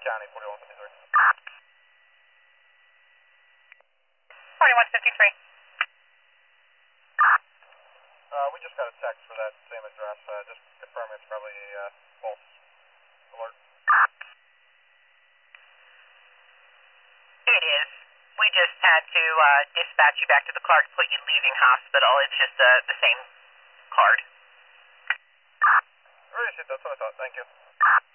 County, 4153. 4153. We just got a text for that same address. Just confirming it's probably a false alert. It is. We just had to dispatch you back to the Clark Fleet Leaving Hospital. It's just the same card. Really, that's what I thought. Thank you.